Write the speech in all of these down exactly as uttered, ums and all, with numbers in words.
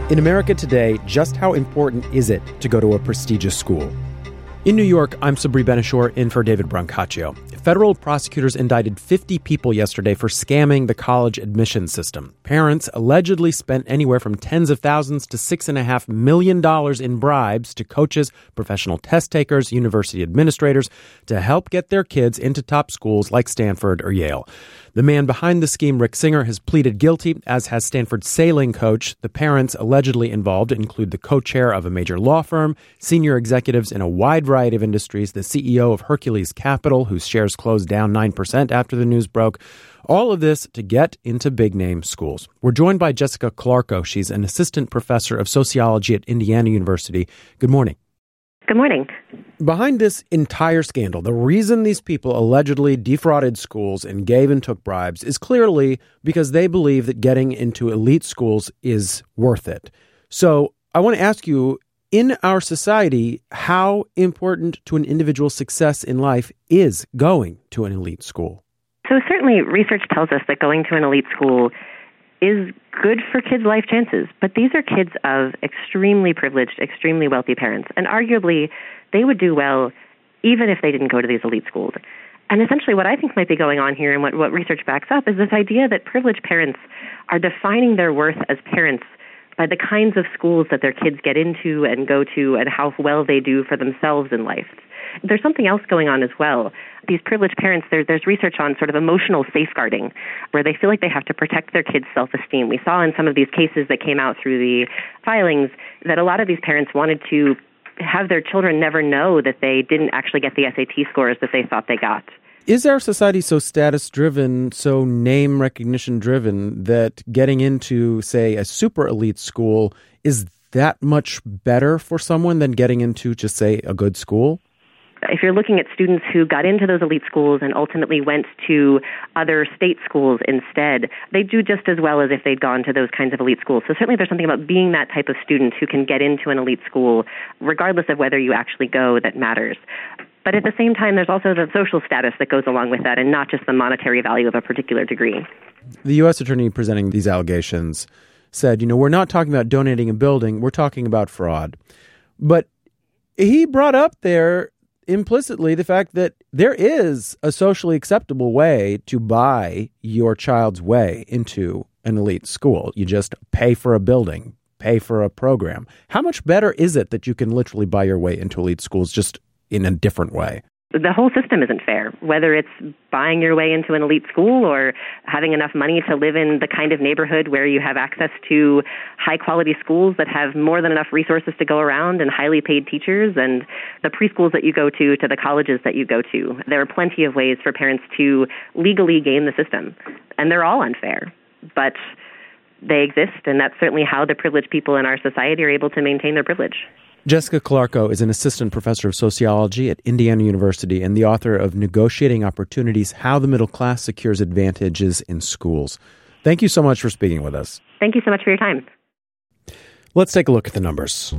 In America today, just how important is it to go to a prestigious school? In New York, I'm Sabri Ben-Achour in for David Brancaccio. Federal prosecutors indicted fifty people yesterday for scamming the college admission system. Parents allegedly spent anywhere from tens of thousands to six and a half million dollars in bribes to coaches, professional test takers, university administrators to help get their kids into top schools like Stanford or Yale. The man behind the scheme, Rick Singer, has pleaded guilty, as has Stanford's sailing coach. The parents allegedly involved include the co-chair of a major law firm, senior executives in a wide variety of industries, the C E O of Hercules Capital, whose shares closed down nine percent after the news broke. All of this to get into big-name schools. We're joined by Jessica Calarco. She's an assistant professor of sociology at Indiana University. Good morning. Good morning. Behind this entire scandal, the reason these people allegedly defrauded schools and gave and took bribes is clearly because they believe that getting into elite schools is worth it. So I want to ask you, in our society, how important to an individual's success in life is going to an elite school? So certainly research tells us that going to an elite school is good for kids' life chances. But these are kids of extremely privileged, extremely wealthy parents. And arguably, they would do well even if they didn't go to these elite schools. And essentially what I think might be going on here and what, what research backs up is this idea that privileged parents are defining their worth as parents by the kinds of schools that their kids get into and go to and how well they do for themselves in life. There's something else going on as well. These privileged parents, there, there's research on sort of emotional safeguarding, where they feel like they have to protect their kids' self-esteem. We saw in some of these cases that came out through the filings that a lot of these parents wanted to have their children never know that they didn't actually get the S A T scores that they thought they got. Is our society so status-driven, so name recognition-driven, that getting into, say, a super elite school is that much better for someone than getting into, just say, a good school? If you're looking at students who got into those elite schools and ultimately went to other state schools instead, they do just as well as if they'd gone to those kinds of elite schools. So certainly there's something about being that type of student who can get into an elite school, regardless of whether you actually go, that matters. But at the same time, there's also the social status that goes along with that and not just the monetary value of a particular degree. The U S attorney presenting these allegations said, you know, we're not talking about donating a building, we're talking about fraud. But he brought up there implicitly the fact that there is a socially acceptable way to buy your child's way into an elite school. You just pay for a building, pay for a program. How much better is it that you can literally buy your way into elite schools just in a different way? The whole system isn't fair, whether it's buying your way into an elite school or having enough money to live in the kind of neighborhood where you have access to high-quality schools that have more than enough resources to go around and highly paid teachers, and the preschools that you go to to the colleges that you go to. There are plenty of ways for parents to legally game the system, and they're all unfair, but they exist, and that's certainly how the privileged people in our society are able to maintain their privilege. Jessica Calarco is an assistant professor of sociology at Indiana University and the author of Negotiating Opportunities: How the Middle Class Secures Advantages in Schools. Thank you so much for speaking with us. Thank you so much for your time. Let's take a look at the numbers.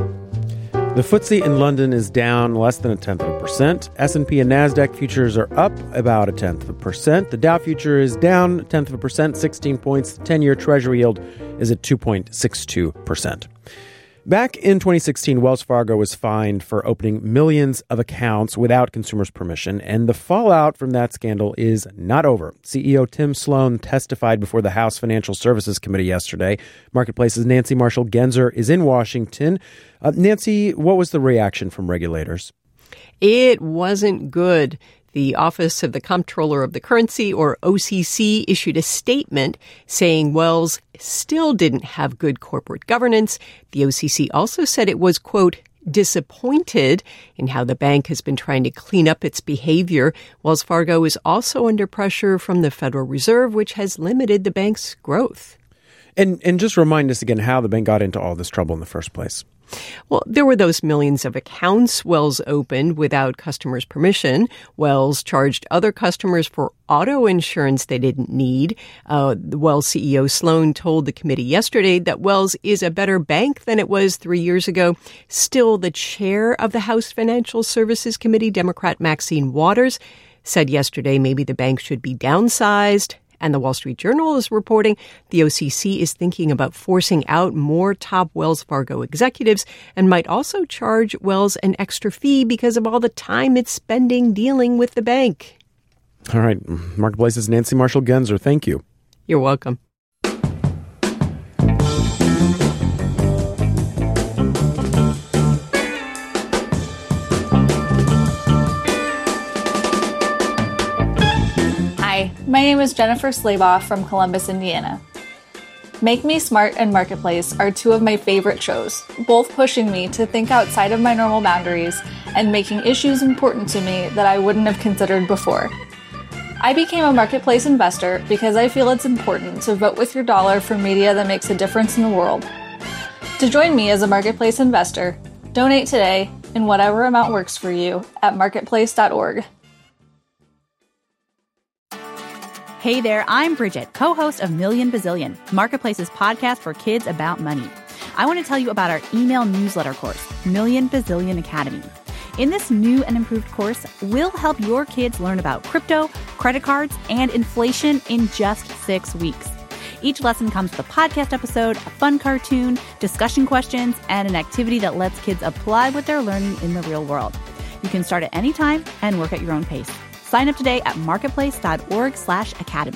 The F T S E in London is down less than a tenth of a percent. S and P and NASDAQ futures are up about a tenth of a percent. The Dow future is down a tenth of a percent, sixteen points. The ten-year Treasury yield is at two point six two percent. Back in twenty sixteen, Wells Fargo was fined for opening millions of accounts without consumers' permission, and the fallout from that scandal is not over. C E O Tim Sloan testified before the House Financial Services Committee yesterday. Marketplace's Nancy Marshall-Genzer is in Washington. Uh, Nancy, what was the reaction from regulators? It wasn't good. The Office of the Comptroller of the Currency, or O C C, issued a statement saying Wells still didn't have good corporate governance. The O C C also said it was, quote, disappointed in how the bank has been trying to clean up its behavior. Wells Fargo is also under pressure from the Federal Reserve, which has limited the bank's growth. And and just remind us again how the bank got into all this trouble in the first place. Well, there were those millions of accounts Wells opened without customers' permission. Wells charged other customers for auto insurance they didn't need. Uh, Wells C E O Sloan told the committee yesterday that Wells is a better bank than it was three years ago. Still, the chair of the House Financial Services Committee, Democrat Maxine Waters, said yesterday maybe the bank should be downsized And the Wall Street Journal is reporting the O C C is thinking about forcing out more top Wells Fargo executives and might also charge Wells an extra fee because of all the time it's spending dealing with the bank. All right. Marketplace's Nancy Marshall-Genzer, thank you. You're welcome. Hi, my name is Jennifer Slabaugh from Columbus, Indiana. Make Me Smart and Marketplace are two of my favorite shows, both pushing me to think outside of my normal boundaries and making issues important to me that I wouldn't have considered before. I became a Marketplace investor because I feel it's important to vote with your dollar for media that makes a difference in the world. To join me as a Marketplace investor, donate today in whatever amount works for you at marketplace dot org. Hey there, I'm Bridget, co-host of Million Bazillion, Marketplace's podcast for kids about money. I want to tell you about our email newsletter course, Million Bazillion Academy. In this new and improved course, we'll help your kids learn about crypto, credit cards, and inflation in just six weeks. Each lesson comes with a podcast episode, a fun cartoon, discussion questions, and an activity that lets kids apply what they're learning in the real world. You can start at any time and work at your own pace. Sign up today at marketplace dot org slash academy.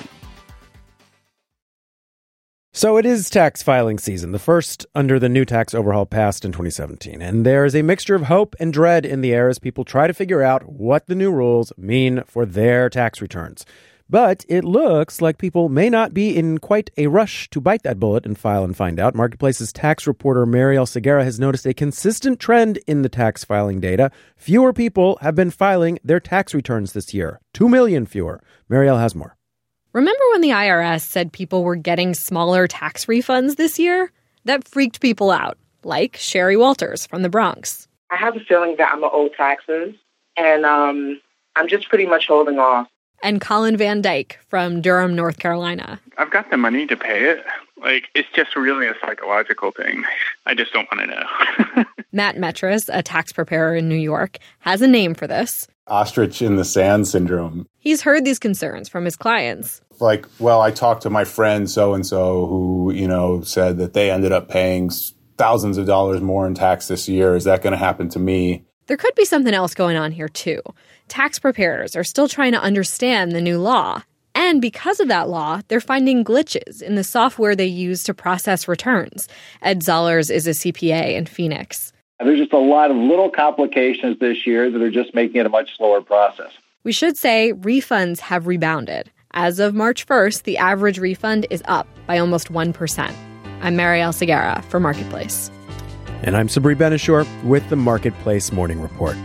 So it is tax filing season, the first under the new tax overhaul passed in twenty seventeen. And there is a mixture of hope and dread in the air as people try to figure out what the new rules mean for their tax returns. But it looks like people may not be in quite a rush to bite that bullet and file and find out. Marketplace's tax reporter Marielle Segarra has noticed a consistent trend in the tax filing data. Fewer people have been filing their tax returns this year. Two million fewer. Marielle has more. Remember when the I R S said people were getting smaller tax refunds this year? That freaked people out, like Sherry Walters from the Bronx. I have a feeling that I'm going to owe taxes, and um, I'm just pretty much holding off. And Colin Van Dyke from Durham, North Carolina. I've got the money to pay it. Like, it's just really a psychological thing. I just don't want to know. Matt Metris, a tax preparer in New York, has a name for this. Ostrich in the sand syndrome. He's heard these concerns from his clients. Like, well, I talked to my friend so-and-so who, you know, said that they ended up paying thousands of dollars more in tax this year. Is that going to happen to me? There could be something else going on here, too. Tax preparers are still trying to understand the new law. And because of that law, they're finding glitches in the software they use to process returns. Ed Zollers is a C P A in Phoenix. There's just a lot of little complications this year that are just making it a much slower process. We should say refunds have rebounded. As of March first, the average refund is up by almost one percent. I'm Marielle Segarra for Marketplace. And I'm Sabri Ben-Achour with the Marketplace Morning Report.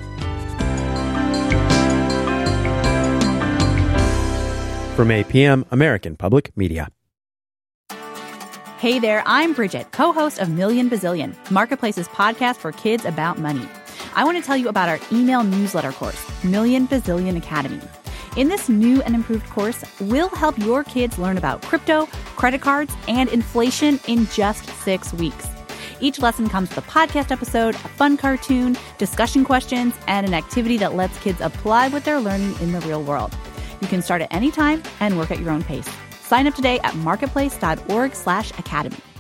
From A P M, American Public Media. Hey there, I'm Bridget, co-host of Million Bazillion, Marketplace's podcast for kids about money. I want to tell you about our email newsletter course, Million Bazillion Academy. In this new and improved course, we'll help your kids learn about crypto, credit cards, and inflation in just six weeks. Each lesson comes with a podcast episode, a fun cartoon, discussion questions, and an activity that lets kids apply what they're learning in the real world. You can start at any time and work at your own pace. Sign up today at marketplace dot org slash academy.